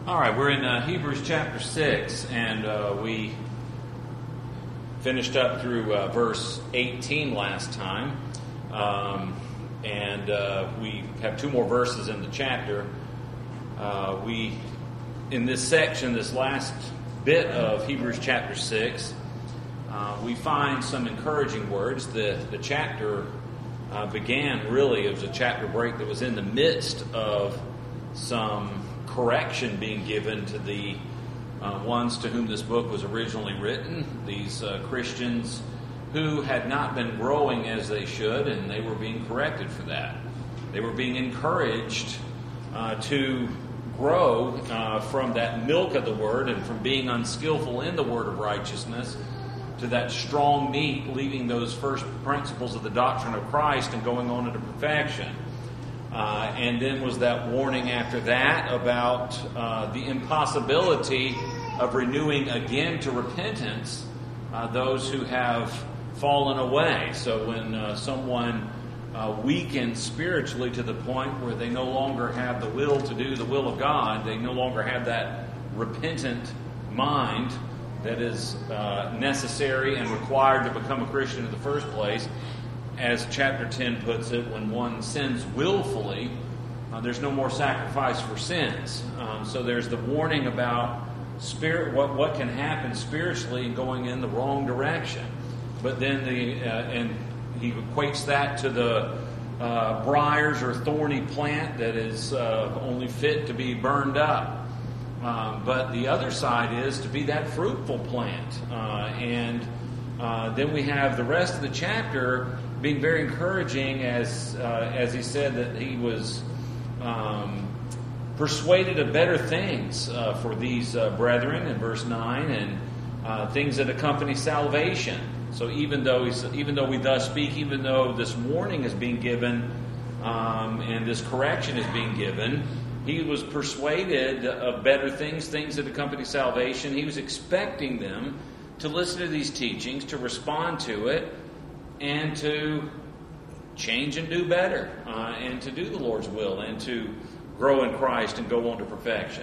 All right, we're in Hebrews chapter 6, and we finished up through verse 18 last time. We have two more verses in the chapter. In this section, this last bit of Hebrews chapter 6, we find some encouraging words. The chapter began really, it was a chapter break that was in the midst of some correction being given to the ones to whom this book was originally written, these Christians who had not been growing as they should, and they were being corrected for that. They were being encouraged to grow from that milk of the Word and from being unskillful in the Word of righteousness to that strong meat, leaving those first principles of the doctrine of Christ and going on into perfection. And then was that warning after that about the impossibility of renewing again to repentance those who have fallen away. So when someone weakens spiritually to the point where they no longer have the will to do the will of God, they no longer have that repentant mind that is necessary and required to become a Christian in the first place. As chapter 10 puts it, when one sins willfully, there's no more sacrifice for sins. So there's the warning about what can happen spiritually in going in the wrong direction. But then and he equates that to the briars or thorny plant that is only fit to be burned up. But the other side is to be that fruitful plant. Then we have the rest of the chapter being very encouraging as he said that he was persuaded of better things for these brethren in verse 9 and things that accompany salvation. So even though we thus speak, even though this warning is being given and this correction is being given, he was persuaded of better things that accompany salvation. He was expecting them to listen to these teachings, to respond to it, and to change and do better, and to do the Lord's will, and to grow in Christ and go on to perfection.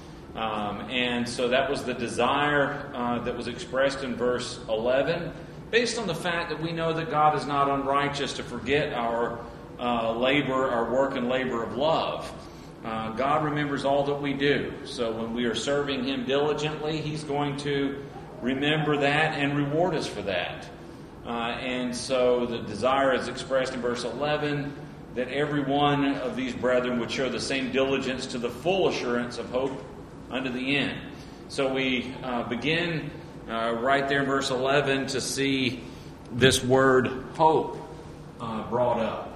And so that was the desire that was expressed in verse 11, based on the fact that we know that God is not unrighteous to forget our labor, our work and labor of love. God remembers all that we do. So when we are serving Him diligently, He's going to remember that and reward us for that. And so the desire is expressed in verse 11 that every one of these brethren would show the same diligence to the full assurance of hope unto the end. So we begin right there in verse 11 to see this word hope brought up.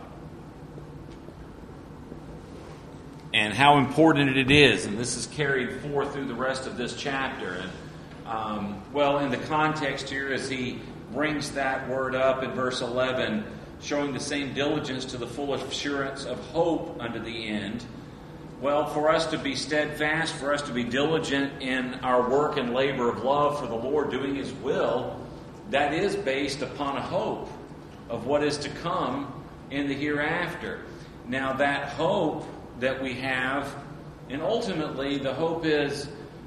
And how important it is. And this is carried forth through the rest of this chapter. And in the context here, as he brings that word up in verse 11, showing the same diligence to the full assurance of hope unto the end. Well, for us to be steadfast, for us to be diligent in our work and labor of love for the Lord, doing His will, that is based upon a hope of what is to come in the hereafter. Now, that hope that we have, and ultimately the hope is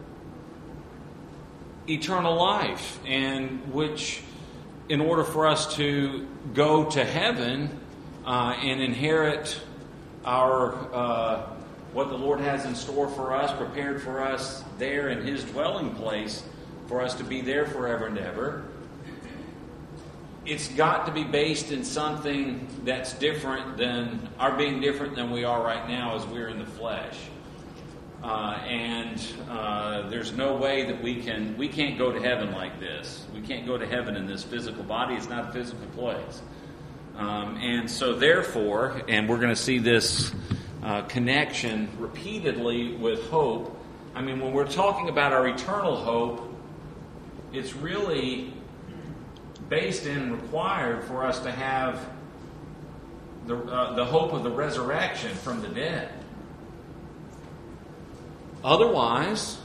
eternal life, and which, in order for us to go to heaven and inherit our what the Lord has in store for us, prepared for us there in His dwelling place, for us to be there forever and ever, it's got to be based in something that's different than our being different than we are right now as we're in the flesh. There's no way that we can't go to heaven like this. We can't go to heaven in this physical body. It's not a physical place. And so therefore, and we're going to see this connection repeatedly with hope. I mean, when we're talking about our eternal hope, it's really based and required for us to have the hope of the resurrection from the dead. Otherwise,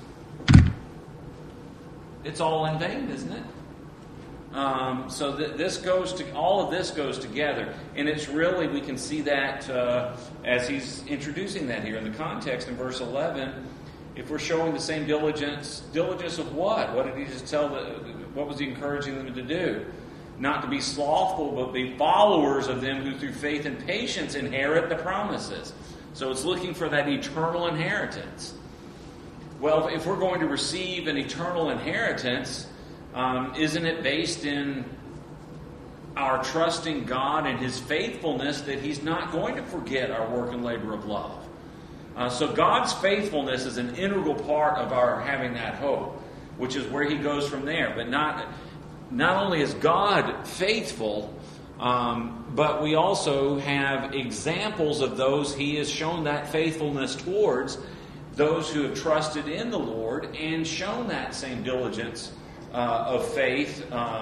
it's all in vain, isn't it? So all of this goes together, and it's really, we can see that as he's introducing that here in the context in verse 11. if we're showing the same diligence of what? What did he just what was he encouraging them to do? Not to be slothful, but be followers of them who through faith and patience inherit the promises. So it's looking for that eternal inheritance. Well, if we're going to receive an eternal inheritance, isn't it based in our trusting God and His faithfulness that He's not going to forget our work and labor of love? So God's faithfulness is an integral part of our having that hope, which is where He goes from there. But not only is God faithful, but we also have examples of those He has shown that faithfulness towards, those who have trusted in the Lord and shown that same diligence of faith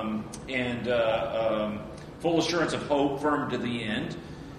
and full assurance of hope, firm to the end.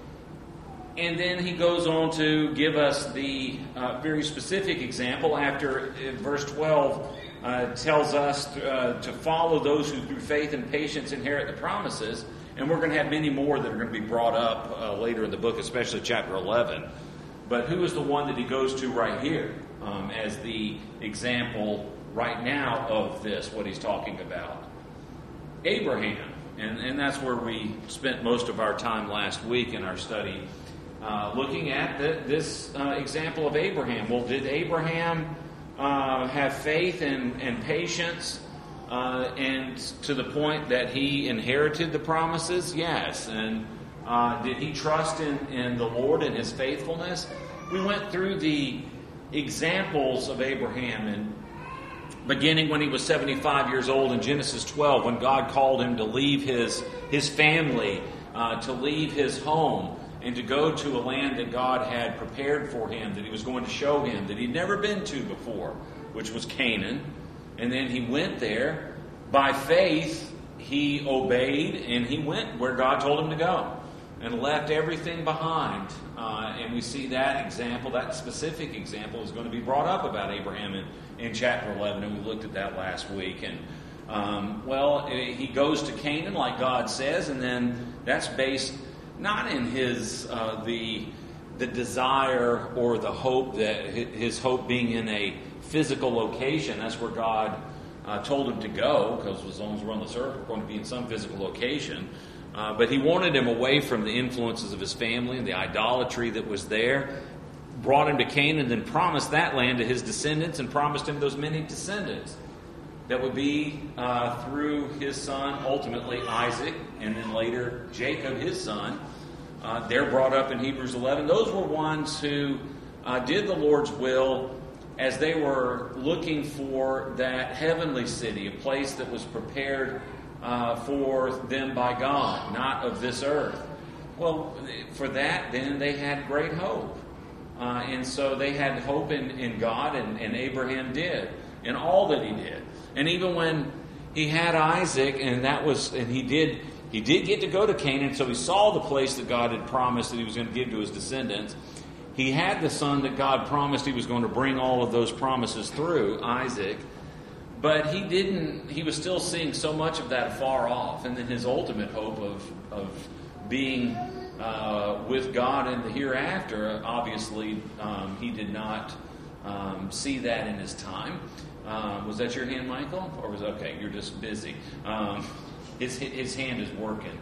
And then he goes on to give us the very specific example after verse 12 tells us to follow those who through faith and patience inherit the promises. And we're going to have many more that are going to be brought up later in the book, especially chapter 11. But who is the one that he goes to right here as the example right now of this, what he's talking about? Abraham. And that's where we spent most of our time last week in our study, looking at this example of Abraham. Well, did Abraham have faith and patience and to the point that he inherited the promises? Yes. And did he trust in the Lord and His faithfulness? We went through the examples of Abraham, and beginning when he was 75 years old in Genesis 12, when God called him to leave his family, to leave his home, and to go to a land that God had prepared for him, that He was going to show him, that he'd never been to before, which was Canaan. And then he went there. By faith, he obeyed, and he went where God told him to go, and left everything behind. And we see that example, that specific example, is going to be brought up about Abraham in chapter 11, and we looked at that last week. And he goes to Canaan like God says, and then that's based not in his the desire or the hope, that his hope being in a physical location. That's where God told him to go, because as long as we're on this earth, we're going to be in some physical location. But He wanted him away from the influences of his family and the idolatry that was there. Brought him to Canaan, then promised that land to his descendants, and promised him those many descendants that would be through his son, ultimately Isaac, and then later Jacob, his son. They're brought up in Hebrews 11. Those were ones who did the Lord's will as they were looking for that heavenly city, a place that was prepared for them by God, not of this earth. Well, for that, then they had great hope. And so they had hope in God, and Abraham did, in all that he did. And even when he had Isaac, and he did get to go to Canaan, so he saw the place that God had promised that He was going to give to his descendants. He had the son that God promised He was going to bring all of those promises through, Isaac. But he was still seeing so much of that far off. And then his ultimate hope of being with God in the hereafter, obviously he did not see that in his time. Was that your hand, Michael? Or was okay, you're just busy. His hand is working.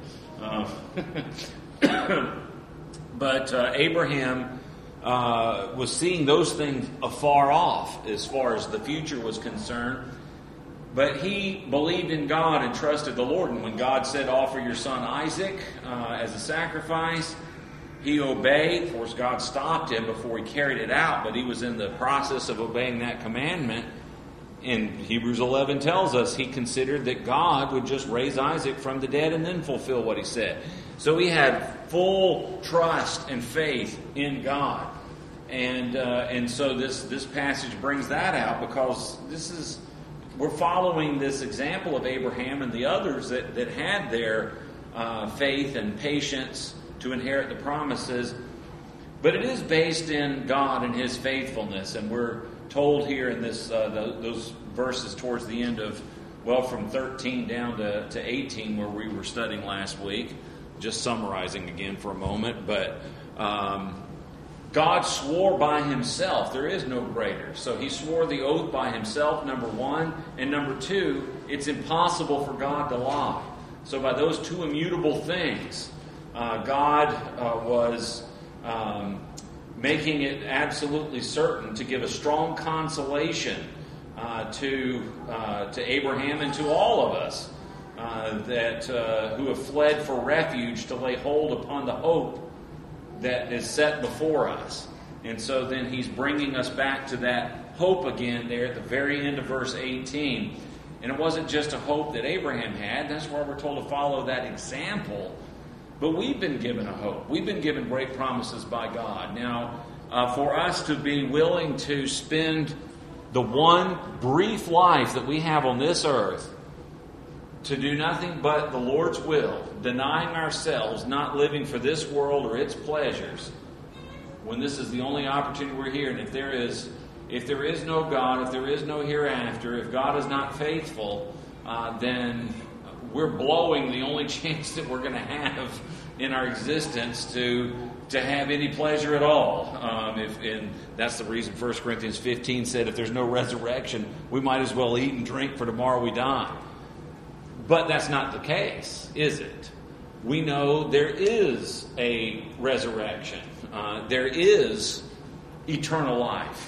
But Abraham was seeing those things afar off as far as the future was concerned. But he believed in God and trusted the Lord. And when God said, offer your son Isaac as a sacrifice, he obeyed. Of course, God stopped him before he carried it out, but he was in the process of obeying that commandment. And Hebrews 11 tells us he considered that God would just raise Isaac from the dead and then fulfill what He said. So he had full trust and faith in God. And so this passage brings that out, because we're following this example of Abraham and the others that had their faith and patience to inherit the promises. But it is based in God and His faithfulness. And we're told here in this those verses towards the end of, from 13 down to 18, where we were studying last week. Just summarizing again for a moment. But God swore by himself. There is no greater. So he swore the oath by himself, number one. And number two, it's impossible for God to lie. So by those two immutable things, God was making it absolutely certain to give a strong consolation to Abraham and to all of us who have fled for refuge to lay hold upon the hope that is set before us. And so then he's bringing us back to that hope again there at the very end of verse 18. And it wasn't just a hope that Abraham had. That's why we're told to follow that example. But we've been given a hope. We've been given great promises by God. Now, for us to be willing to spend the one brief life that we have on this earth to do nothing but the Lord's will, denying ourselves, not living for this world or its pleasures, when this is the only opportunity we're here. And if there is no God, if there is no hereafter, if God is not faithful, then we're blowing the only chance that we're going to have in our existence to have any pleasure at all. And that's the reason 1 Corinthians 15 said if there's no resurrection, we might as well eat and drink, for tomorrow we die. But that's not the case, is it? We know there is a resurrection. There is eternal life.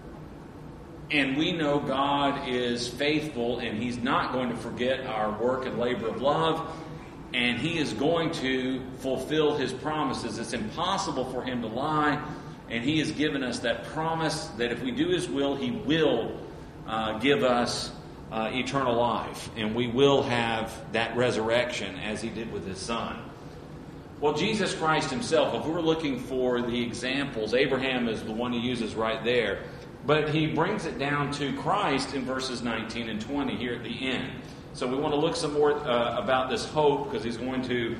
And we know God is faithful, and He's not going to forget our work and labor of love, and He is going to fulfill His promises. It's impossible for Him to lie, and He has given us that promise that if we do His will, He will give us eternal life, and we will have that resurrection as He did with His Son. Well, Jesus Christ Himself, if we're looking for the examples, Abraham is the one He uses right there, but He brings it down to Christ in verses 19 and 20 here at the end. So we want to look some more about this hope, because He's going to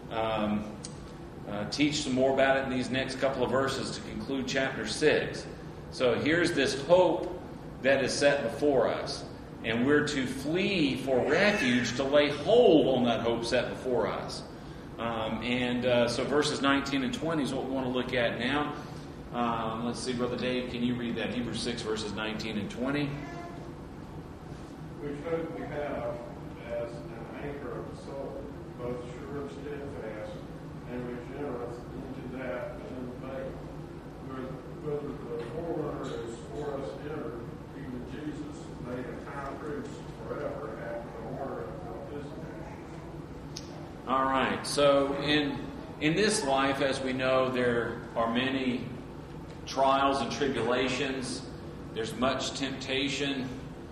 teach some more about it in these next couple of verses to conclude chapter 6. So here's this hope that is set before us. And we're to flee for refuge to lay hold on that hope set before us. So verses 19 and 20 is what we want to look at now. Let's see, Brother Dave, can you read that? Hebrews 6, verses 19 and 20. Which hope we have as an anchor of the soul, both sure and steadfast, and regenerate into that in the faith. Whether the forerunner is for us entered, even Jesus made a high priest forever after the order of Melchizedek. All right, so in this life, as we know, there are many trials and tribulations. There's much temptation.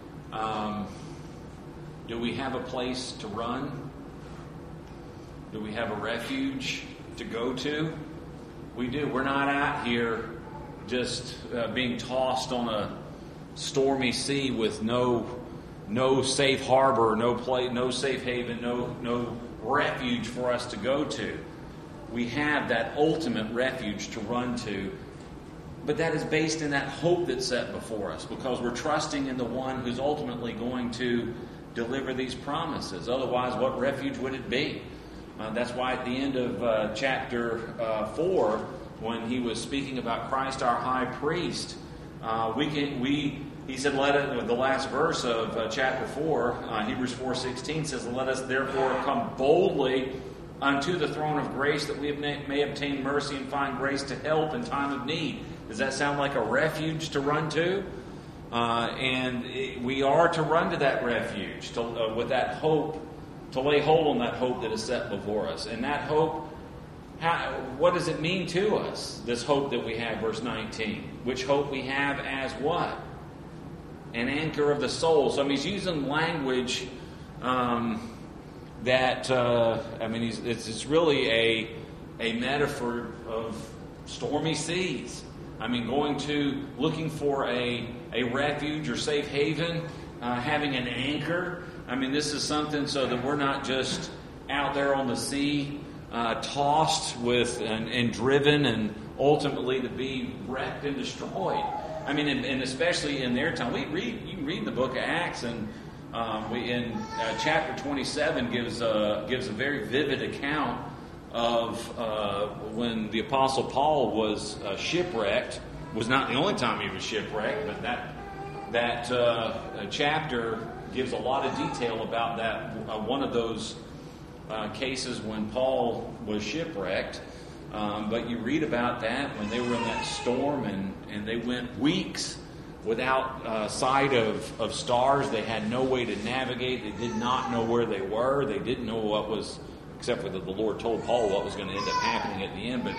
Do we have a place to run? Do we have a refuge to go to? We do. We're not out here just being tossed on a stormy sea with no safe harbor, no safe haven, no refuge for us to go to. We have that ultimate refuge to run to, but that is based in that hope that's set before us, because we're trusting in the one who's ultimately going to deliver these promises. Otherwise, what refuge would it be? That's why at the end of chapter 4, when he was speaking about Christ our high priest, he said, the last verse of chapter 4, Hebrews 4:16 says, "Let us therefore come boldly unto the throne of grace, that we may obtain mercy and find grace to help in time of need." Does that sound like a refuge to run to? And we are to run to that refuge with that hope, to lay hold on that hope that is set before us. And that hope, what does it mean to us, this hope that we have, verse 19? Which hope we have as what? An anchor of the soul. So he's using language it's really a metaphor of stormy seas. Looking for a refuge or safe haven, having an anchor. This is something so that we're not just out there on the sea, tossed with and driven and ultimately to be wrecked and destroyed. And especially in their time, you can read the book of Acts, and chapter 27 gives a very vivid account of when the Apostle Paul was shipwrecked. Was not the only time he was shipwrecked, but that chapter gives a lot of detail about that one of those cases when Paul was shipwrecked. But you read about that when they were in that storm and they went weeks without sight of stars. They had no way to navigate. They did not know where they were. They didn't know what was, except for that the Lord told Paul what was going to end up happening at the end. But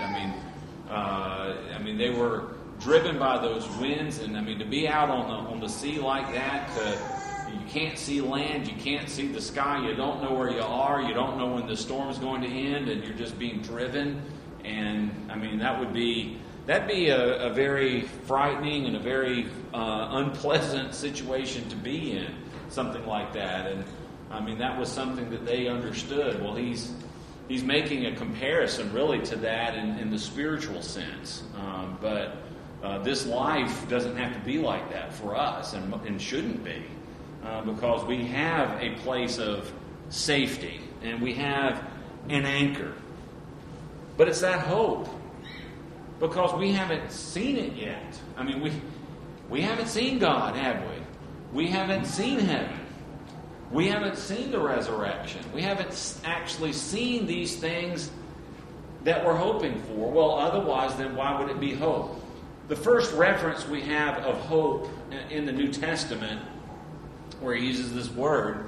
I mean, they were driven by those winds, and I mean, to be out on the sea like that, you can't see land, you can't see the sky, you don't know where you are, you don't know when the storm is going to end, and you're just being driven. And I mean, that'd be a very frightening and a very unpleasant situation to be in, something like that. And I mean, that was something that they understood. Well, he's making a comparison really to that in the spiritual sense. But this life doesn't have to be like that for us, and shouldn't be, because we have a place of safety and we have an anchor. But it's that hope, because we haven't seen it yet. I mean, we haven't seen God, have we? We haven't seen heaven. We haven't seen the resurrection. We haven't actually seen these things that we're hoping for. Well, otherwise, then why would it be hope? The first reference we have of hope in the New Testament, where he uses this word,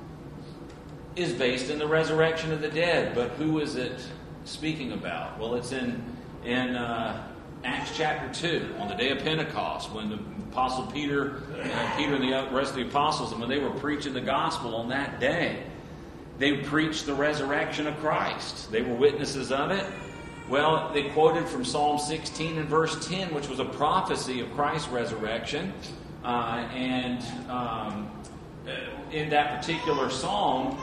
is based in the resurrection of the dead. But who is it speaking about? Well, it's in Acts chapter 2, on the day of Pentecost, when the Apostle Peter and the rest of the apostles, and when they were preaching the gospel on that day, they preached the resurrection of Christ. They were witnesses of it. Well, they quoted from Psalm 16 and verse 10, which was a prophecy of Christ's resurrection. And in that particular psalm,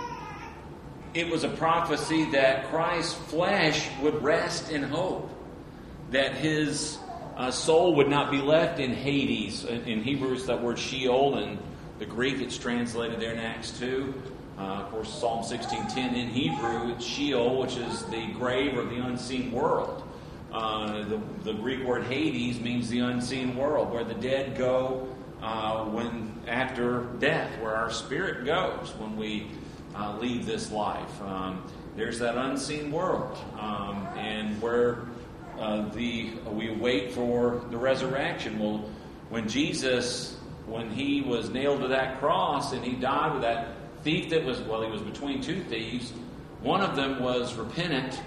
it was a prophecy that Christ's flesh would rest in hope, that his soul would not be left in Hades. In Hebrew, it's that word Sheol. In the Greek, it's translated there in Acts 2. Of course, Psalm 16:10 in Hebrew, it's Sheol, which is the grave or the unseen world. The Greek word Hades means the unseen world, where the dead go when after death, where our spirit goes when we leave this life. There's that unseen world, and where we wait for the resurrection. Well, when Jesus, when he was nailed to that cross and he died with that thief that was, well, he was between two thieves. One of them was repentant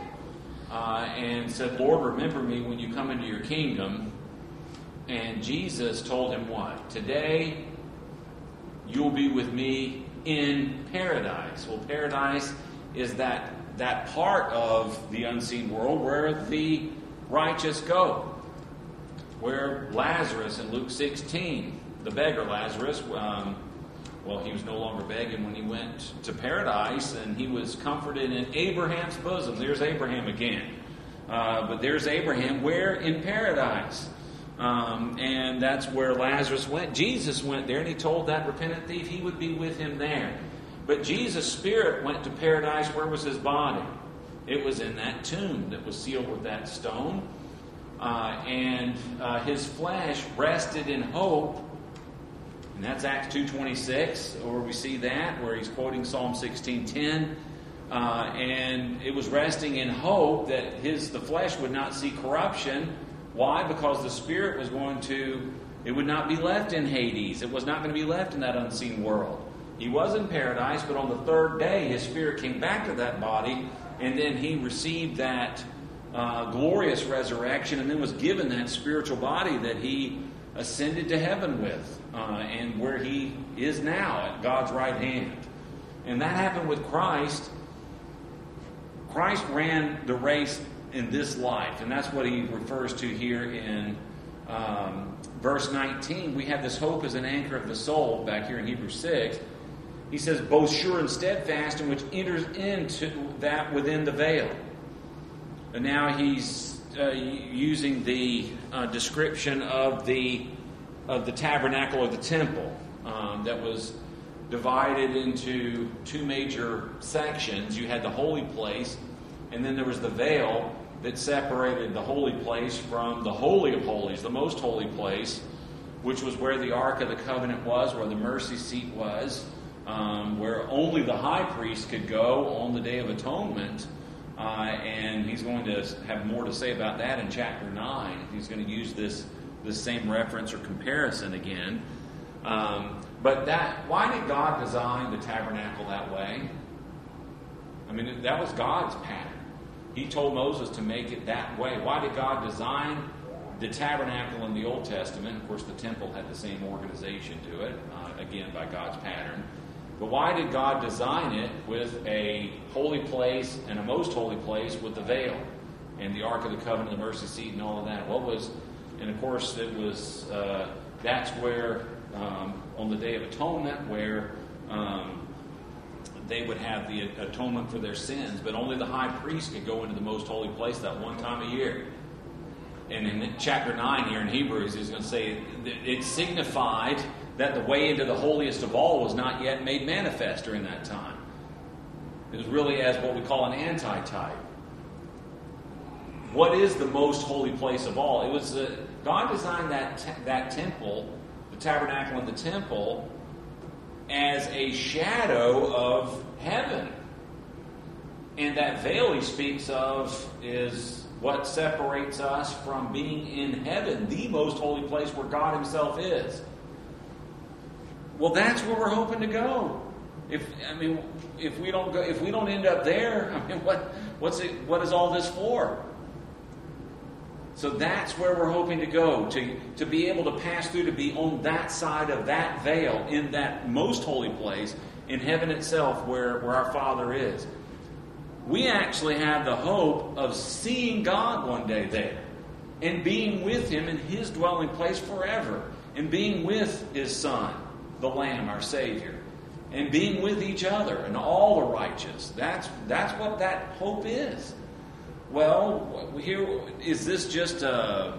and said, Lord, remember me when you come into your kingdom. And Jesus told him what? Today you'll be with me in paradise. Well, paradise is that part of the unseen world where the righteous go. Where Lazarus in Luke 16, the beggar Lazarus, well, he was no longer begging when he went to paradise, and he was comforted in Abraham's bosom. There's Abraham again. But there's Abraham where? In paradise. And that's where Lazarus went. Jesus went there, and he told that repentant thief he would be with him there. But Jesus' spirit went to paradise. Where was his body? It was in that tomb that was sealed with that stone. And his flesh rested in hope. And that's Acts 2:26, where we see that, where he's quoting Psalm 16:10. And it was resting in hope that the flesh would not see corruption. Why? Because the spirit was it would not be left in Hades. It was not going to be left in that unseen world. He was in paradise, but on the third day, his spirit came back to that body, and then he received that glorious resurrection, and then was given that spiritual body that he ascended to heaven with, and where he is now at God's right hand. And that happened with Christ. Christ ran the race in this life, and that's what he refers to here in verse 19. We have this hope as an anchor of the soul back here in Hebrews 6. He says, both sure and steadfast, and which enters into that within the veil. And now he's using the description of the tabernacle or the temple that was divided into two major sections. You had the holy place, And then there was the veil that separated the holy place from the Holy of Holies, the most holy place, which was where the Ark of the Covenant was, where the mercy seat was, where only the high priest could go on the Day of Atonement. And he's going to have more to say about that in chapter 9. He's going to use this same reference or comparison again. But why did God design the tabernacle that way? I mean, that was God's pattern. He told Moses to make it that way. Why did God design the tabernacle in the Old Testament? Of course, the temple had the same organization to it, again, by God's pattern. But why did God design it with a holy place and a most holy place with the veil and the Ark of the Covenant, the mercy seat, and all of that? And of course, it was, that's where, on the Day of Atonement, where they would have the atonement for their sins, but only the high priest could go into the most holy place that one time a year. And in chapter 9 here in Hebrews, he's going to say it signified that the way into the holiest of all was not yet made manifest during that time. It was really as what we call an antitype. What is the most holy place of all? It was God designed that temple, the tabernacle and the temple, as a shadow of heaven. And that veil he speaks of is what separates us from being in heaven, the most holy place where God himself is. Well, that's where we're hoping to go. If we don't end up there, I mean, what is all this for? So that's where we're hoping to go, to be able to pass through, to be on that side of that veil, in that most holy place, in heaven itself, where our Father is. We actually have the hope of seeing God one day there, and being with him in his dwelling place forever, and being with his Son, the Lamb, our Savior, and being with each other and all the righteous. That's what that hope is. Well, here, is this just a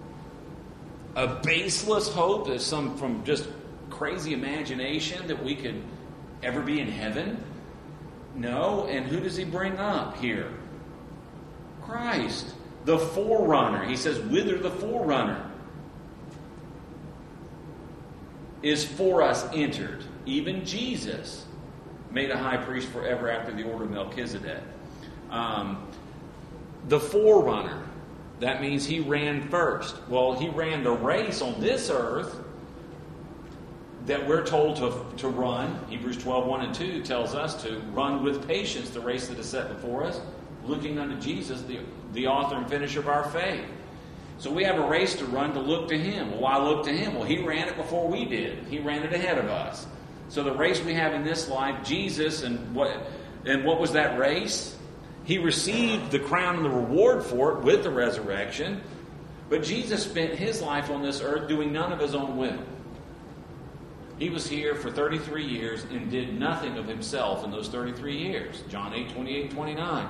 baseless hope? Is some from just crazy imagination that we could ever be in heaven? No. And who does he bring up here? Christ, the forerunner. He says, whither the forerunner is for us entered. Even Jesus made a high priest forever after the order of Melchizedek. The forerunner, that means he ran first. Well, he ran the race on this earth that we're told to run. Hebrews 12:1 and 2 tells us to run with patience the race that is set before us, looking unto Jesus, the author and finisher of our faith. So we have a race to run, to look to him. Well, why look to him? Well, he ran it before we did. He ran it ahead of us. So the race we have in this life, Jesus, and what was that race? He received the crown and the reward for it with the resurrection. But Jesus spent his life on this earth doing none of his own will. He was here for 33 years and did nothing of himself in those 33 years. John 8:28, 29.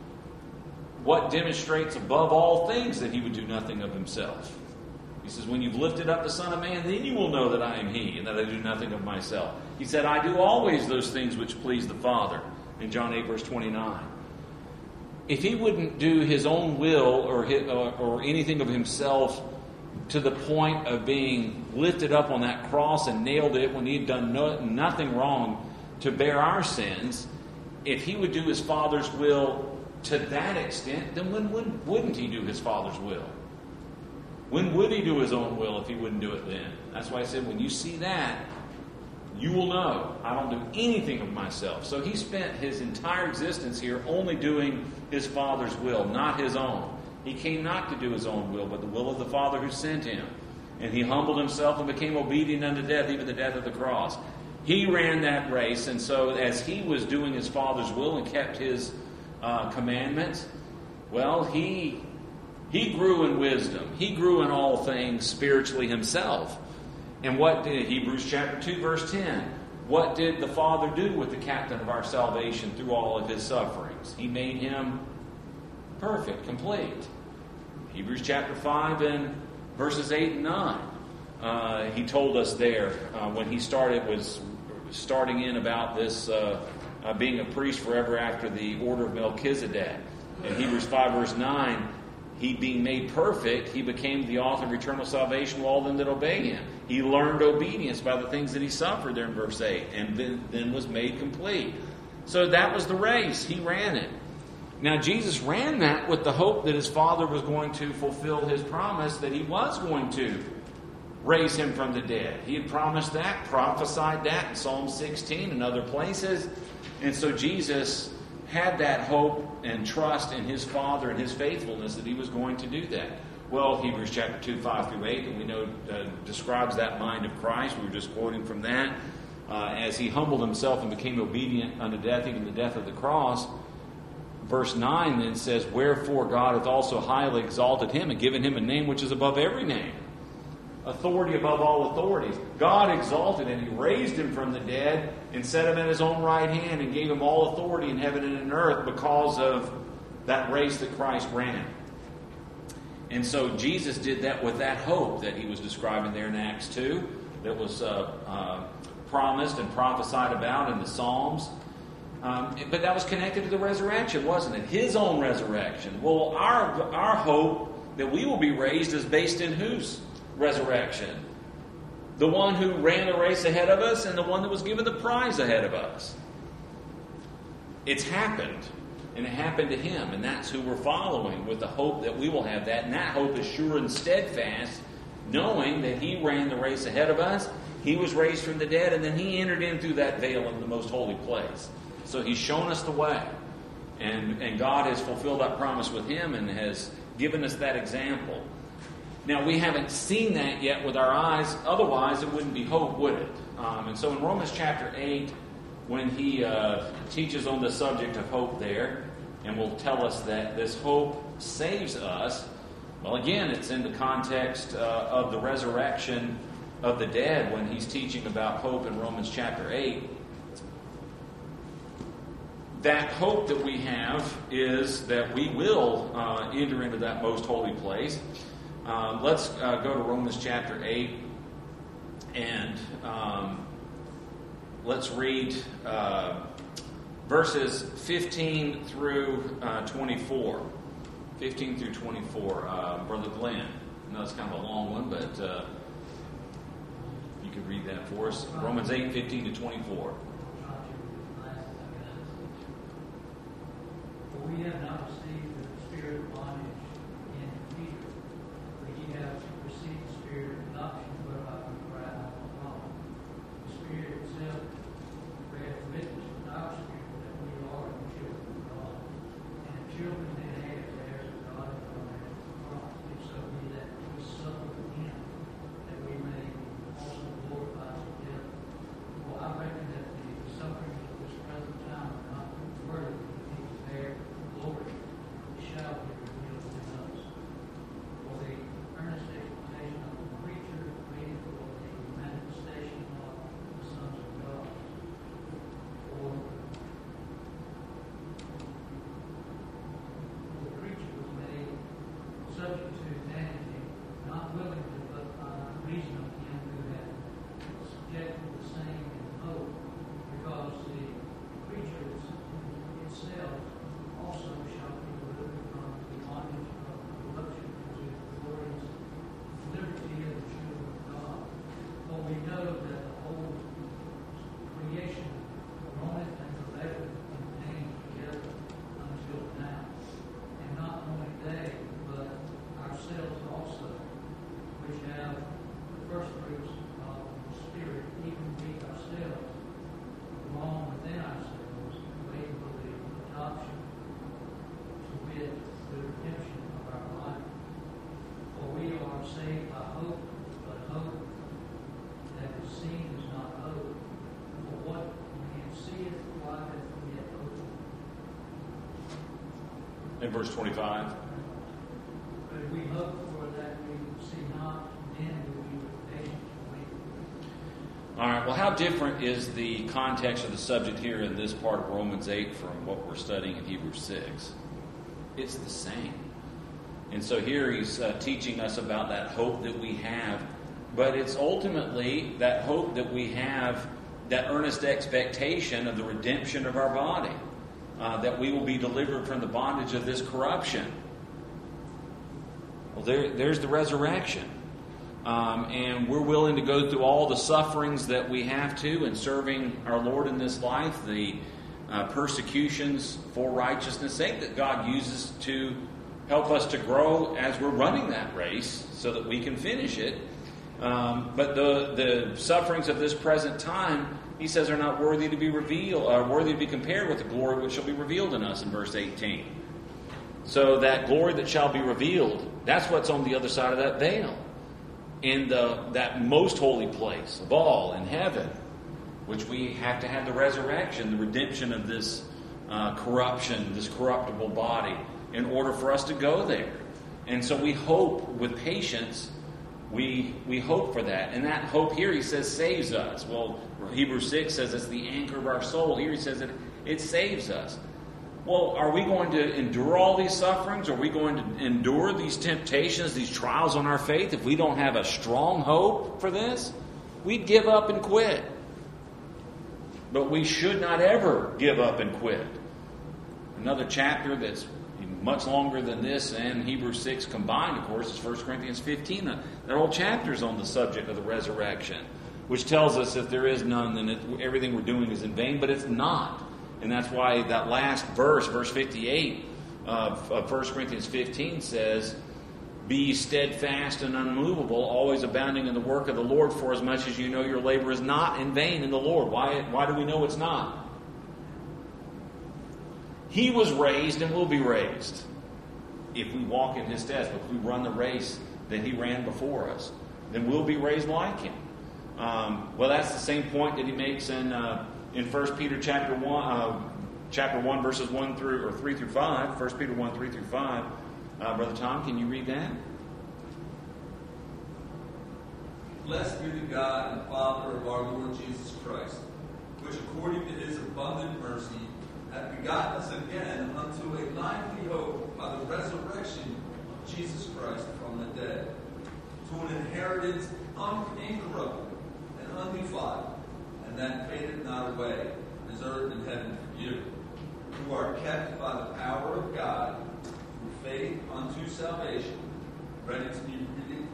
What demonstrates above all things that he would do nothing of himself? He says, when you've lifted up the Son of Man, then you will know that I am he, and that I do nothing of myself. He said, I do always those things which please the Father, in John 8, verse 29. If he wouldn't do his own will or anything of himself to the point of being lifted up on that cross and nailed it when he'd done nothing wrong to bear our sins, if he would do his Father's will to that extent, then when wouldn't he do his Father's will? When would he do his own will if he wouldn't do it then? That's why I said, when you see that, you will know I don't do anything of myself. So he spent his entire existence here only doing his Father's will, not his own. He came not to do his own will, but the will of the Father who sent him. And he humbled himself and became obedient unto death, even the death of the cross. He ran that race, and so as he was doing his Father's will and kept his commandments, well, he grew in wisdom. He grew in all things spiritually himself. And what did Hebrews chapter 2, verse 10? What did the Father do with the captain of our salvation through all of his sufferings? He made him perfect, complete. Hebrews chapter 5 and verses 8 and 9. He told us there when he was starting in about this being a priest forever after the order of Melchizedek. In Hebrews 5 verse 9, he being made perfect, he became the author of eternal salvation to all them that obey him. He learned obedience by the things that he suffered there in verse 8, and then was made complete. So that was the race. He ran it. Now Jesus ran that with the hope that his Father was going to fulfill his promise that he was going to raise him from the dead. He had promised that, prophesied that in Psalm 16 and other places. And so Jesus had that hope and trust in his Father and his faithfulness that he was going to do that. Well, Hebrews chapter 2, 5 through 8, and we know describes that mind of Christ. We were just quoting from that. As he humbled himself and became obedient unto death, even the death of the cross. Verse 9 then says, wherefore God hath also highly exalted him and given him a name which is above every name. Authority above all authorities. God exalted him. He raised him from the dead and set him at his own right hand and gave him all authority in heaven and in earth because of that race that Christ ran. And so Jesus did that with that hope that he was describing there in Acts 2 that was promised and prophesied about in the Psalms. But that was connected to the resurrection, wasn't it? His own resurrection. Well, our hope that we will be raised is based in whose resurrection? The one who ran the race ahead of us and the one that was given the prize ahead of us. It's happened. And it happened to him. And that's who we're following with the hope that we will have that. And that hope is sure and steadfast, knowing that he ran the race ahead of us. He was raised from the dead, and then he entered in through that veil in the most holy place. So he's shown us the way. And God has fulfilled that promise with him and has given us that example. Now, we haven't seen that yet with our eyes. Otherwise, it wouldn't be hope, would it? And so in Romans chapter 8, when he teaches on the subject of hope there, and will tell us that this hope saves us, well, again, it's in the context of the resurrection of the dead when he's teaching about hope in Romans chapter 8. That hope that we have is that we will enter into that most holy place. Let's go to Romans chapter 8 and let's read verses 15 through 24. 15 through 24. Brother Glenn. I know it's kind of a long one, but you could read that for us. Romans 8, 15 to 24. We have not received the spirit of bondage in fear, but ye have received the spirit of adoption, whereby we cry, Abba, Father. The Spirit itself beareth witness with our spirit that we are the children of God. And children then heirs, heirs of God, and co-heirs of Christ. If so be that we suffer with him, that we may also glorify together. For I reckon that the sufferings of this present time are not worthy to be compared glory shall be revealed in us. For the earnest expectation of the creature waiting for the manifestation of the sons of God. For the creature was made subject to vanity, not willingly, but by reason of him who had subjected the same in hope, because the creature itself also shall be delivered from the bondage of corruption to the glorious liberty of the children of God. For we know that the whole creation groaneth and travaileth in pain together until now. And not only they, but ourselves also, which have the first fruits of the Spirit, even we ourselves, along within ourselves, waiting for the adoption, with the redemption of our life. For we are saved by hope, but hope that is seen is not hope. For what man seeth, why doth he yet hope? In verse 25. But if we hope for that we see not, then will we with patience wait. All right, well, how different is the context of the subject here in this part of Romans 8 from what we're studying in Hebrews 6? It's the same. And so here he's teaching us about that hope that we have, but it's ultimately that hope that we have, that earnest expectation of the redemption of our body. that we will be delivered from the bondage of this corruption. Well, there's the resurrection. And we're willing to go through all the sufferings that we have to in serving our Lord in this life, the persecutions for righteousness' sake that God uses to help us to grow as we're running that race so that we can finish it. But the sufferings of this present time, he says, are not worthy to be revealed, worthy to be compared with the glory which shall be revealed in us in verse 18. So that glory that shall be revealed, that's what's on the other side of that veil. In that most holy place of all in heaven, which we have to have the resurrection, the redemption of this corruption, this corruptible body, in order for us to go there. And so we hope with patience, we hope for that. And that hope here, he says, saves us. Well, Hebrews 6 says it's the anchor of our soul. Here he says that it saves us. Well, are we going to endure all these sufferings? Are we going to endure these temptations, these trials on our faith? If we don't have a strong hope for this, we'd give up and quit. But we should not ever give up and quit. Another chapter that's much longer than this and Hebrews 6 combined, of course, is 1 Corinthians 15. That whole chapter is on the subject of the resurrection, which tells us if there is none, then everything we're doing is in vain, but it's not. And that's why that last verse, verse 58 of 1 Corinthians 15 says, "Be steadfast and unmovable, always abounding in the work of the Lord, for as much as you know your labor is not in vain in the Lord." Why do we know it's not? He was raised and will be raised if we walk in his steps. If we run the race that he ran before us, then we'll be raised like him. Well, that's the same point that he makes in 1 Peter chapter 1 verses 3 through 5. 1 Peter 1, 3 through 5. Brother Tom, can you read that? Blessed be the God and Father of our Lord Jesus Christ, which according to his abundant mercy hath begotten us again unto a lively hope by the resurrection of Jesus Christ from the dead, to an inheritance incorruptible and undefiled, and that fadeth not away, reserved in heaven for you, who are kept by the power of God through faith unto salvation, ready to be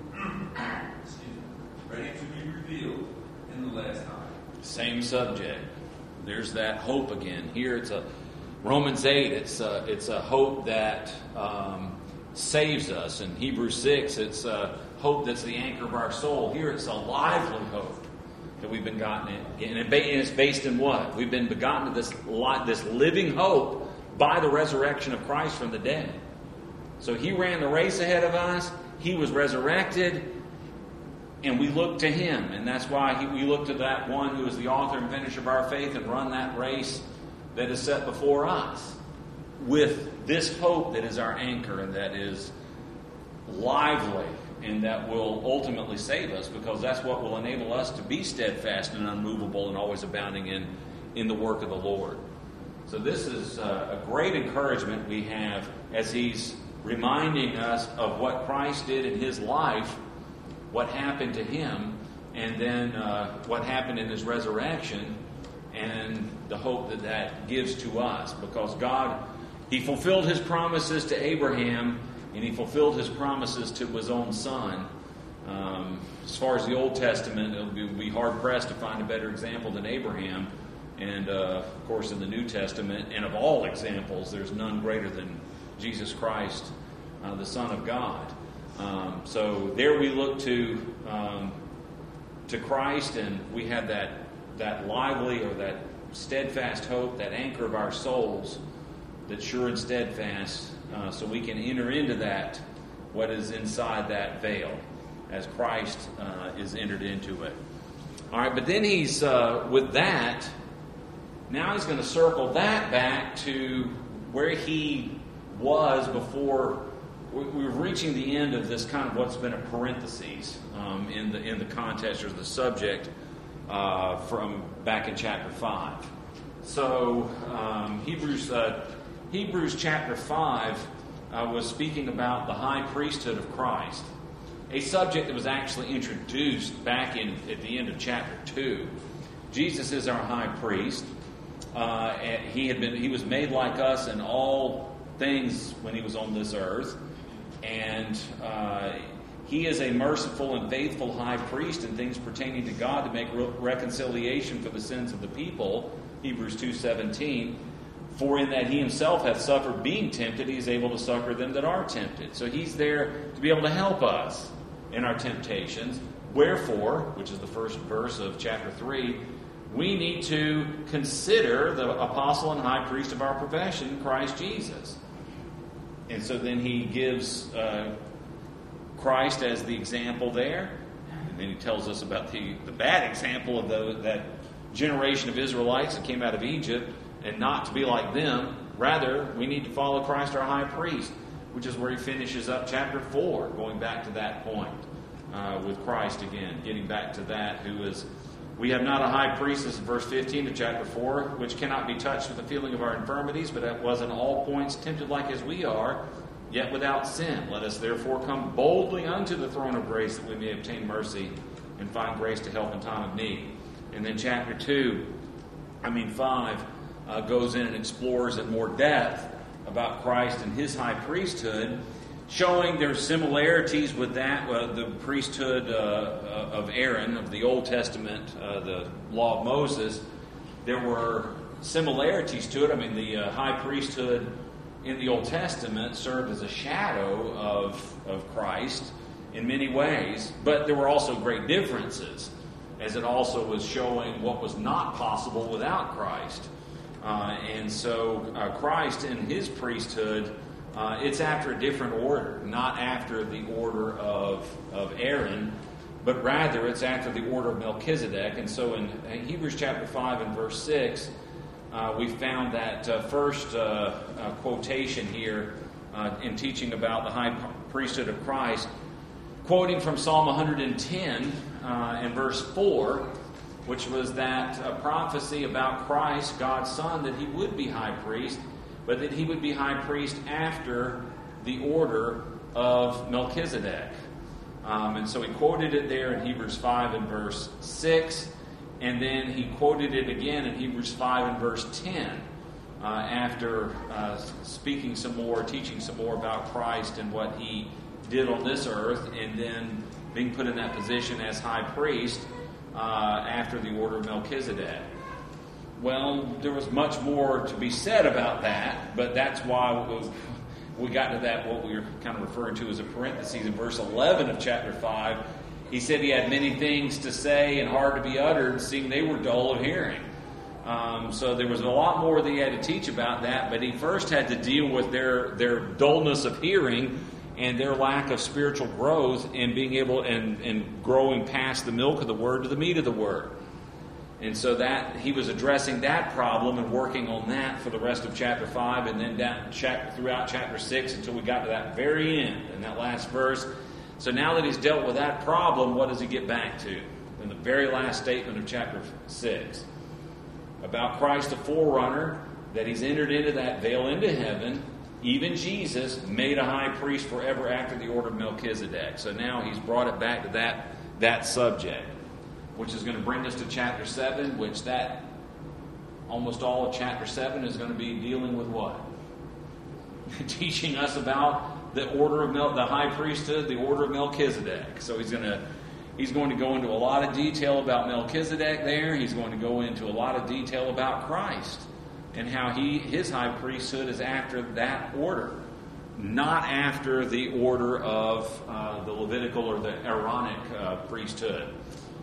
revealed in the last time. Same subject. There's that hope again. Here it's a Romans 8. It's a hope that saves us. In Hebrews 6, it's a hope that's the anchor of our soul. Here it's a lively hope that we've been gotten in. And it's based in what? We've been begotten to this living hope by the resurrection of Christ from the dead. So he ran the race ahead of us. He was resurrected. And we look to him. And that's why we look to that one who is the author and finisher of our faith and run that race that is set before us with this hope that is our anchor and that is lively and that will ultimately save us, because that's what will enable us to be steadfast and unmovable and always abounding in the work of the Lord. So this is a great encouragement we have as he's reminding us of what Christ did in his life, what happened to him, and then what happened in his resurrection, and the hope that gives to us. Because God, he fulfilled his promises to Abraham, and he fulfilled his promises to his own son. As far as the Old Testament, it would be hard-pressed to find a better example than Abraham. And, of course, in the New Testament, and of all examples, there's none greater than Jesus Christ, the Son of God. So there we look to Christ, and we have that lively or that steadfast hope, that anchor of our souls that's sure and steadfast, so we can enter into that, what is inside that veil, as Christ is entered into it. All right, but then he's, with that, now he's going to circle that back to where he was before. We're reaching the end of this kind of what's been a parenthesis in the context or the subject from back in chapter 5. So Hebrews chapter 5 was speaking about the high priesthood of Christ, a subject that was actually introduced back at the end of chapter 2. Jesus is our high priest, He was made like us in all things when he was on this earth, and he is a merciful and faithful high priest in things pertaining to God to make reconciliation for the sins of the people. Hebrews 2:17. For in that he himself hath suffered being tempted, he is able to succor them that are tempted. So he's there to be able to help us in our temptations. Wherefore, which is the first verse of chapter 3, we need to consider the apostle and high priest of our profession, Christ Jesus. And so then he gives Christ as the example there. And then he tells us about the bad example of that generation of Israelites that came out of Egypt, and not to be like them. Rather, we need to follow Christ our high priest, which is where he finishes up chapter 4, going back to that point with Christ again, getting back to that, who is, we have not a high priest, this is verse 15 of chapter 4, which cannot be touched with the feeling of our infirmities, but that was in all points tempted like as we are, yet without sin. Let us therefore come boldly unto the throne of grace, that we may obtain mercy and find grace to help in time of need. And then chapter 5 goes in and explores in more depth about Christ and his high priesthood, showing their similarities with that, the priesthood of Aaron of the Old Testament, the law of Moses. There were similarities to it. I mean, the high priesthood in the Old Testament served as a shadow of Christ in many ways, but there were also great differences, as it also was showing what was not possible without Christ. And so Christ in his priesthood, it's after a different order, not after the order of Aaron, but rather it's after the order of Melchizedek. And so in Hebrews chapter 5 and verse 6, we found that first quotation here in teaching about the high priesthood of Christ, quoting from Psalm 110 and verse 4, which was that prophecy about Christ, God's Son, that he would be high priest, but that he would be high priest after the order of Melchizedek. And so he quoted it there in Hebrews 5 and verse 6, and then he quoted it again in Hebrews 5 and verse 10, after speaking some more, teaching some more about Christ and what he did on this earth, and then being put in that position as high priest after the order of Melchizedek. Well, there was much more to be said about that, but that's why we got to that, what we were kind of referring to as a parenthesis in verse 11 of chapter 5. He said he had many things to say and hard to be uttered, seeing they were dull of hearing. So there was a lot more that he had to teach about that, but he first had to deal with their dullness of hearing and their lack of spiritual growth and being able and growing past the milk of the word to the meat of the word. And so that he was addressing that problem and working on that for the rest of chapter 5 and then throughout chapter 6 until we got to that very end in that last verse. So now that he's dealt with that problem, what does he get back to? In the very last statement of chapter 6. About Christ the forerunner, that he's entered into that veil into heaven, even Jesus made a high priest forever after the order of Melchizedek. So now he's brought it back to that subject, which is going to bring us to chapter 7, which that almost all of chapter 7 is going to be dealing with what? Teaching us about the order of the high priesthood, the order of Melchizedek. So he's going to go into a lot of detail about Melchizedek there. He's going to go into a lot of detail about Christ and how his high priesthood is after that order, not after the order of the Levitical or the Aaronic priesthood.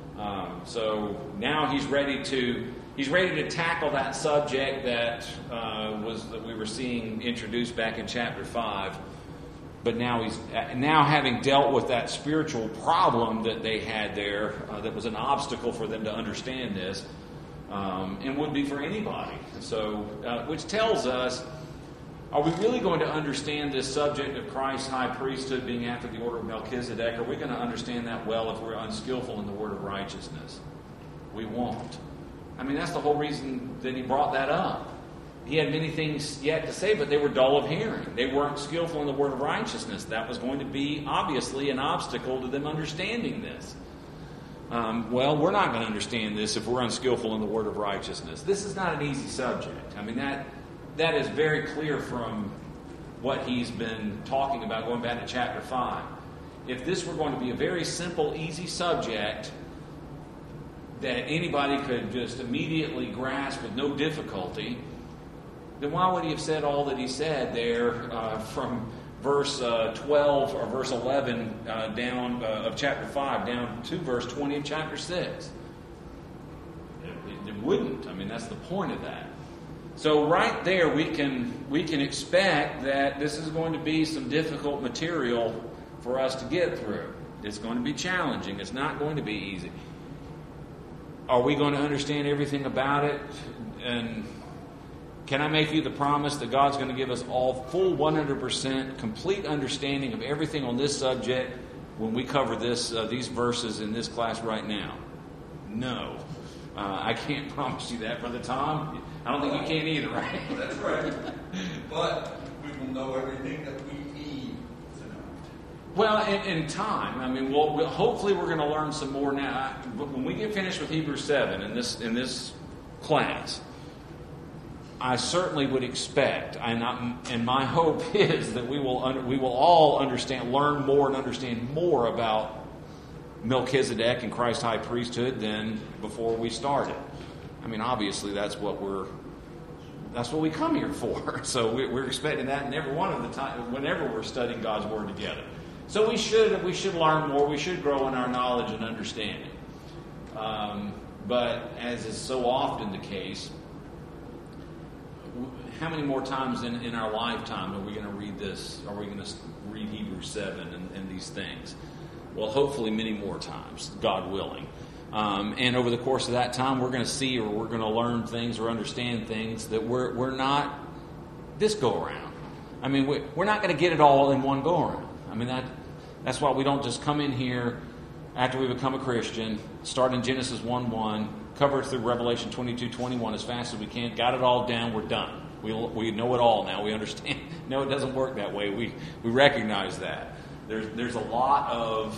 So now he's ready to tackle that subject that we were seeing introduced back in chapter 5. But now having dealt with that spiritual problem that they had there, that was an obstacle for them to understand this, and would be for anybody. So, which tells us, are we really going to understand this subject of Christ's high priesthood being after the order of Melchizedek? Are we going to understand that well if we're unskillful in the word of righteousness? We won't. I mean, that's the whole reason that he brought that up. He had many things yet to say, but they were dull of hearing. They weren't skillful in the word of righteousness. That was going to be, obviously, an obstacle to them understanding this. well, we're not going to understand this if we're unskillful in the word of righteousness. This is not an easy subject. I mean, that is very clear from what he's been talking about going back to chapter 5. If this were going to be a very simple, easy subject that anybody could just immediately grasp with no difficulty, then why would he have said all that he said there from verse 12 or verse 11 down of chapter 5 down to verse 20 of chapter 6? It wouldn't. I mean, that's the point of that. So right there we can expect that this is going to be some difficult material for us to get through. It's going to be challenging. It's not going to be easy. Are we going to understand everything about it? And can I make you the promise that God's going to give us all full 100% complete understanding of everything on this subject when we cover these verses in this class right now? No. I can't promise you that, Brother Tom. I don't think you can either, right? That's right. But we will know everything that we need to know. Well, in time. I mean, hopefully we're going to learn some more now. But when we get finished with Hebrews 7 in this class, I certainly would expect, and my hope is that we will all learn more and understand more about Melchizedek and Christ's high priesthood than before we started. I mean, obviously that's what we come here for. So we're expecting that in every one of the time whenever we're studying God's Word together. So we should learn more. We should grow in our knowledge and understanding. But as is so often the case, how many more times in our lifetime are we going to read this? Are we going to read Hebrews 7 and these things? Well, hopefully many more times, God willing. And over the course of that time, we're going to see or we're going to learn things or understand things that we're not this go-around. I mean, we're not going to get it all in one go-around. I mean, that's why we don't just come in here after we become a Christian, start in Genesis 1:1, cover it through Revelation 22:21 as fast as we can, got it all down, we're done. We know it all now. We understand. No, it doesn't work that way. We recognize that. There's a lot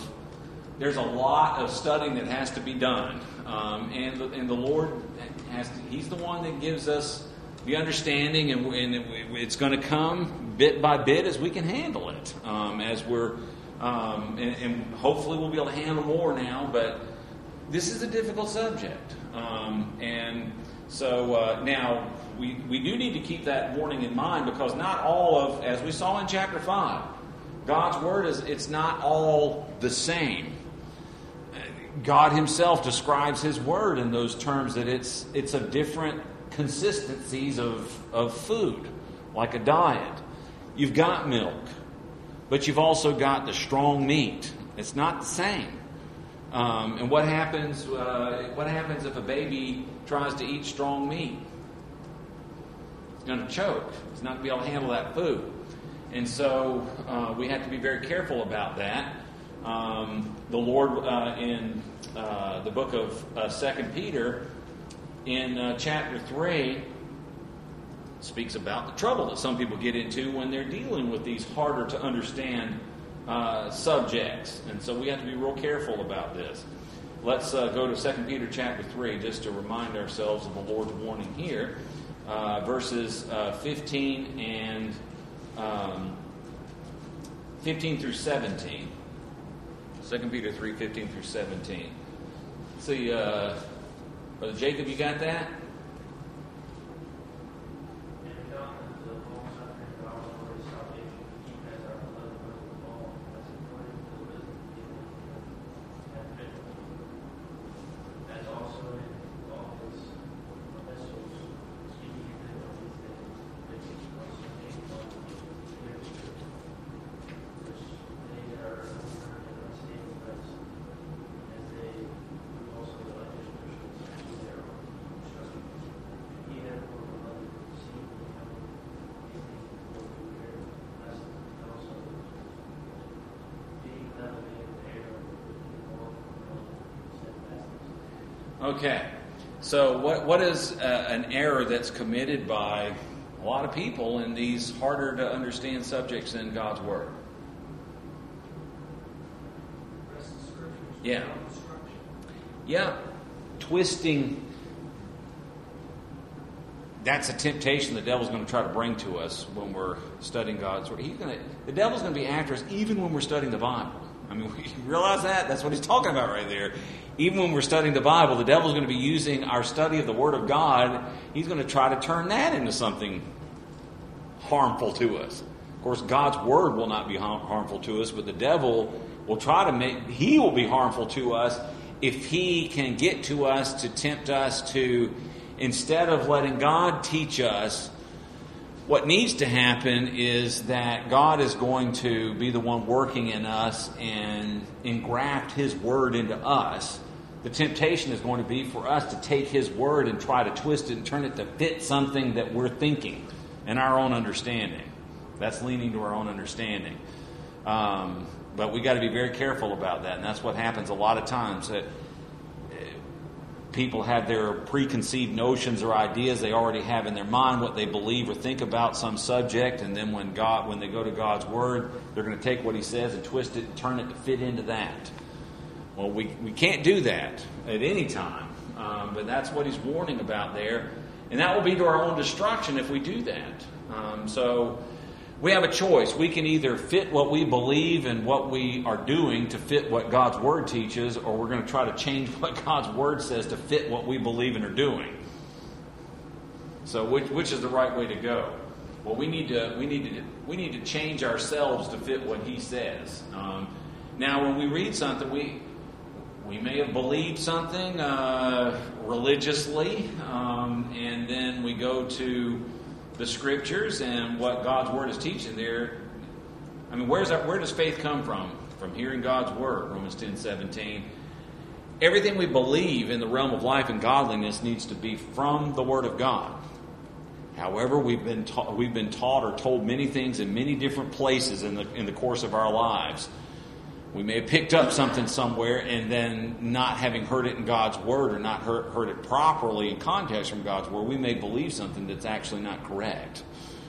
of studying that has to be done, and the Lord He's the one that gives us the understanding, and it's going to come bit by bit as we can handle it. As we're and hopefully we'll be able to handle more now. But this is a difficult subject, and so now we do need to keep that warning in mind, because not all of, as we saw in chapter 5. God's Word it's not all the same. God Himself describes His Word in those terms, that it's of different consistencies of food, like a diet. You've got milk, but you've also got the strong meat. It's not the same. And what happens if a baby tries to eat strong meat? It's going to choke. It's not going to be able to handle that food. And so we have to be very careful about that. The Lord in the book of 2 Peter in chapter 3 speaks about the trouble that some people get into when they're dealing with these harder to understand subjects. And so we have to be real careful about this. Let's go to 2 Peter chapter 3 just to remind ourselves of the Lord's warning here. Verses 15 and 15 through 17. 2 Peter 3, 15 through 17. See, Brother Jacob, you got that? Okay, so what is an error that's committed by a lot of people in these harder to understand subjects in God's Word? Yeah. twisting, that's a temptation the devil's going to try to bring to us when we're studying God's Word. The devil's going to be after us even when we're studying the Bible. I mean, you realize that? That's what he's talking about right there. Even when we're studying the Bible, the devil's going to be using our study of the Word of God. He's going to try to turn that into something harmful to us. Of course, God's Word will not be harmful to us, but the devil will try to he will be harmful to us if he can get to us to tempt us to, instead of letting God teach us, what needs to happen is that God is going to be the one working in us and engraft His Word into us. The temptation is going to be for us to take His Word and try to twist it and turn it to fit something that we're thinking and our own understanding. That's leaning to our own understanding. But we got to be very careful about that, and that's what happens a lot of times. That people have their preconceived notions or ideas they already have in their mind, what they believe or think about some subject, and then when they go to God's Word, they're going to take what He says and twist it and turn it to fit into that. Well, we can't do that at any time, but that's what He's warning about there, and that will be to our own destruction if we do that. So we have a choice. We can either fit what we believe and what we are doing to fit what God's Word teaches, or we're going to try to change what God's Word says to fit what we believe and are doing. So which is the right way to go? Well, we need to change ourselves to fit what He says. Now, when we read something, we may have believed something religiously, and then we go to the Scriptures and what God's Word is teaching there. I mean, where does faith come from? From hearing God's Word, Romans 10:17. Everything we believe in the realm of life and godliness needs to be from the Word of God. However, we've been taught or told many things in many different places in the course of our lives. We may have picked up something somewhere and then not having heard it in God's Word or not heard it properly in context from God's Word, we may believe something that's actually not correct.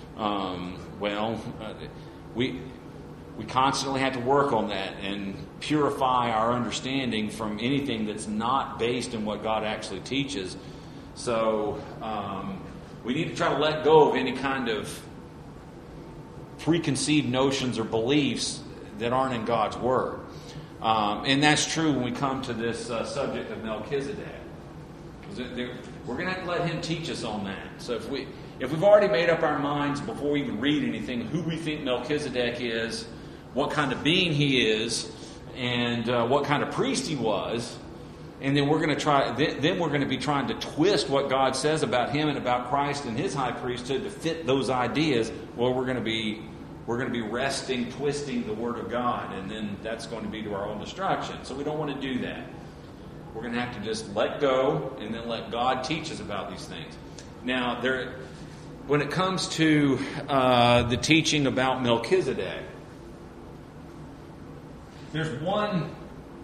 We constantly have to work on that and purify our understanding from anything that's not based in what God actually teaches. So we need to try to let go of any kind of preconceived notions or beliefs that aren't in God's Word. And that's true when we come to this subject of Melchizedek. We're going to have to let him teach us on that. So if we've already made up our minds before we even read anything who we think Melchizedek is, what kind of being he is, and what kind of priest he was, and then we're going to be trying to twist what God says about him and about Christ and his high priesthood to fit those ideas, well, we're going to be twisting the Word of God, and then that's going to be to our own destruction. So we don't want to do that. We're going to have to just let go and then let God teach us about these things. Now, when it comes to the teaching about Melchizedek, there's one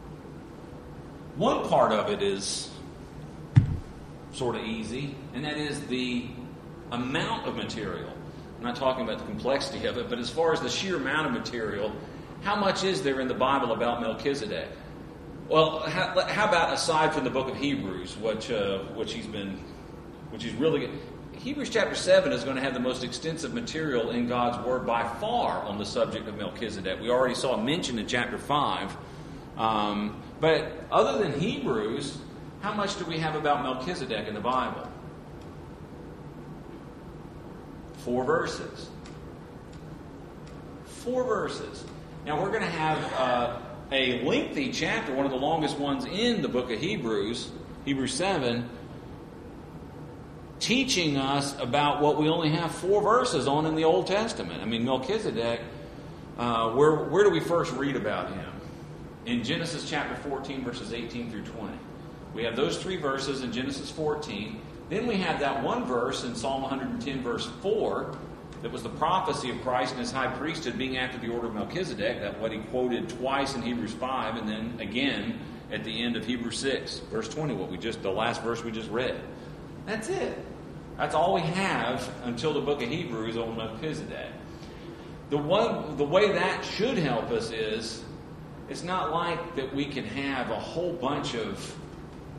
part of it is sort of easy, and that is the amount of material. I'm not talking about the complexity of it, but as far as the sheer amount of material, how much is there in the Bible about Melchizedek? Well, how about aside from the book of Hebrews, which he's really good. Hebrews chapter 7 is going to have the most extensive material in God's Word by far on the subject of Melchizedek. We already saw it mentioned in chapter 5. But other than Hebrews, how much do we have about Melchizedek in the Bible? 4 verses. 4 verses. Now we're going to have a lengthy chapter, one of the longest ones in the book of Hebrews, Hebrews 7, teaching us about what we only have 4 verses on in the Old Testament. I mean, Melchizedek, where do we first read about him? In Genesis chapter 14, verses 18 through 20. We have those 3 verses in Genesis 14. Then we have that one verse in Psalm 110, verse 4, that was the prophecy of Christ and his high priesthood being after the order of Melchizedek. That's what he quoted twice in Hebrews 5, and then again at the end of Hebrews 6, verse 20, the last verse we just read. That's it. That's all we have until the book of Hebrews on Melchizedek. The way that should help us is, it's not like that we can have a whole bunch of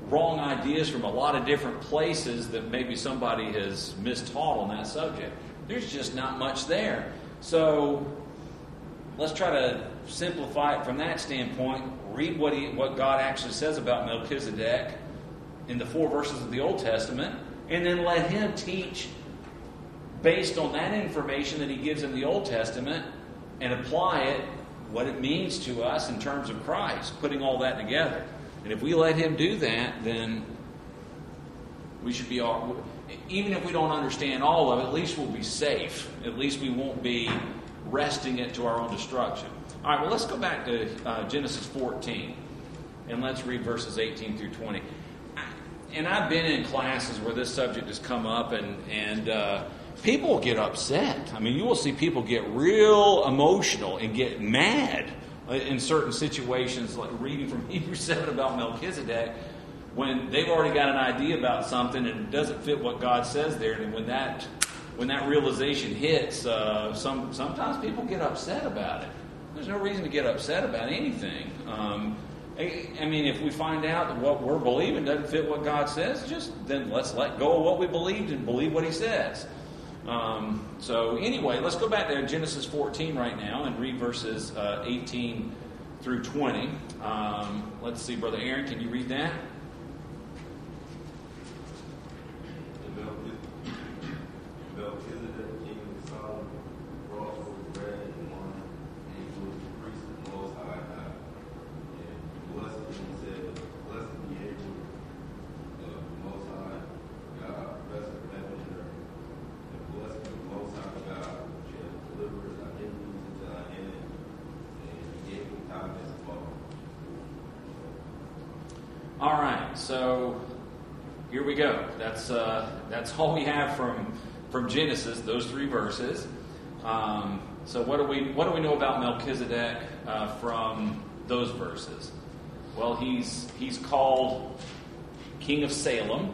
wrong ideas from a lot of different places that maybe somebody has mistaught on that subject. There's just not much there. So let's try to simplify it from that standpoint. Read what God actually says about Melchizedek in the 4 verses of the Old Testament, and then let him teach based on that information that he gives in the Old Testament and apply it, what it means to us in terms of Christ, putting all that together. And if we let him do that, then we should be all, even if we don't understand all of it, at least we'll be safe. At least we won't be wresting it to our own destruction. All right, well, let's go back to Genesis 14, and let's read verses 18 through 20. And I've been in classes where this subject has come up, and people get upset. I mean, you will see people get real emotional and get mad in certain situations, like reading from Hebrews 7 about Melchizedek, when they've already got an idea about something and it doesn't fit what God says there. And when that realization hits, sometimes people get upset about it. There's no reason to get upset about anything. I mean, if we find out that what we're believing doesn't fit what God says, then let's let go of what we believed and believe what he says. So anyway, let's go back to Genesis 14 right now and read verses 18 through 20. Let's see, Brother Aaron, can you read that? Melchizedek, king of Salem, brought forth bread and wine, and he was the priest of the Most High God. And blessed him and said, Blessed be Abram of the Most High God, blessed of heaven and earth. And blessed be the Most High God, which has delivered thy enemies into thy hand, and he gave him time as well. All right, so here we go. That's all we have from Genesis, those 3 verses. So what do we know about Melchizedek from those verses? Well, he's called King of Salem.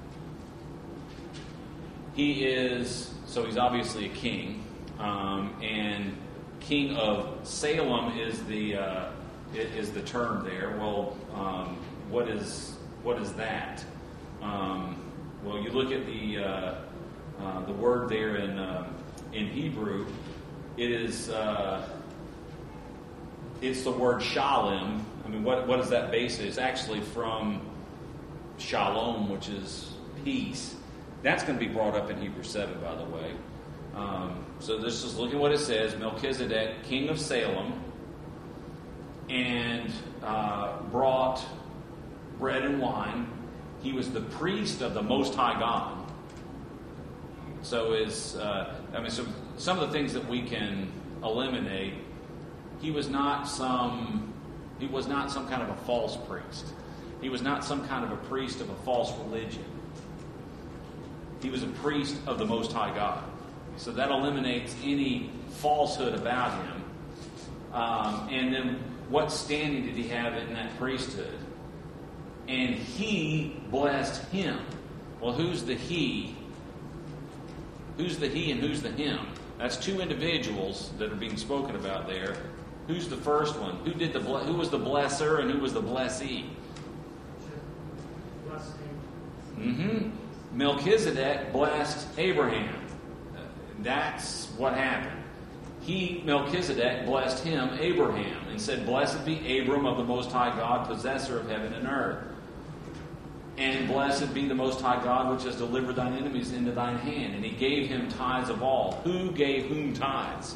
He's obviously a king, and King of Salem is the term there. Well, what is that? Well, you look at the word there in Hebrew. It's the word shalom. I mean, what is that based? It's actually from shalom, which is peace. That's going to be brought up in Hebrews 7, by the way. So this is looking at what it says. Melchizedek, king of Salem, and brought bread and wine. He was the priest of the Most High God. So so some of the things that we can eliminate. He was not some kind of a false priest. He was not some kind of a priest of a false religion. He was a priest of the Most High God. So that eliminates any falsehood about him. And then what standing did he have in that priesthood? And he blessed him. Well, who's the he? Who's the he and who's the him? That's 2 individuals that are being spoken about there. Who's the first one? Who was the blesser and who was the blessee? Melchizedek blessed Abraham. That's what happened. Melchizedek, blessed him, Abraham, and said, Blessed be Abram of the Most High God, possessor of heaven and earth. And blessed be the Most High God, which has delivered thine enemies into thine hand. And he gave him tithes of all. Who gave whom tithes?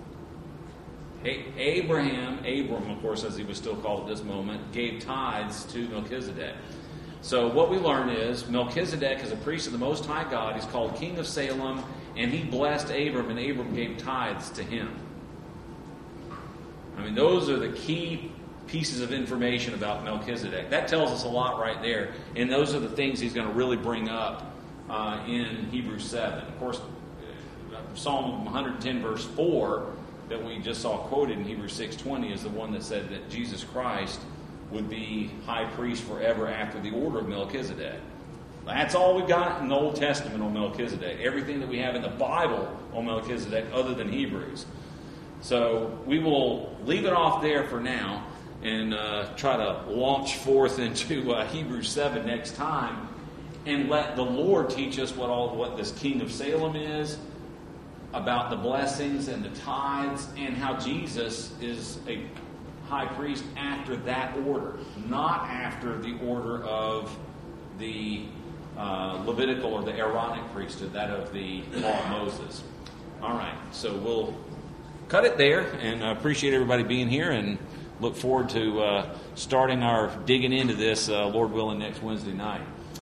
Abram, of course, as he was still called at this moment, gave tithes to Melchizedek. So what we learn is Melchizedek is a priest of the Most High God. He's called King of Salem, and he blessed Abram, and Abram gave tithes to him. I mean, those are the key pieces of information about Melchizedek. That tells us a lot right there, and those are the things he's going to really bring up in Hebrews 7. Of course, Psalm 110 verse 4 that we just saw quoted in Hebrews 6:20 is the one that said that Jesus Christ would be high priest forever after the order of Melchizedek. That's all we've got in the Old Testament on Melchizedek. Everything that we have in the Bible on Melchizedek other than Hebrews. So we will leave it off there for now. and try to launch forth into Hebrews 7 next time, and let the Lord teach us what this King of Salem is, about the blessings and the tithes, and how Jesus is a high priest after that order, not after the order of the Levitical or the Aaronic priesthood, that of the law of Moses. All right, so we'll cut it there, and I appreciate everybody being here, and look forward to starting our digging into this, Lord willing, next Wednesday night.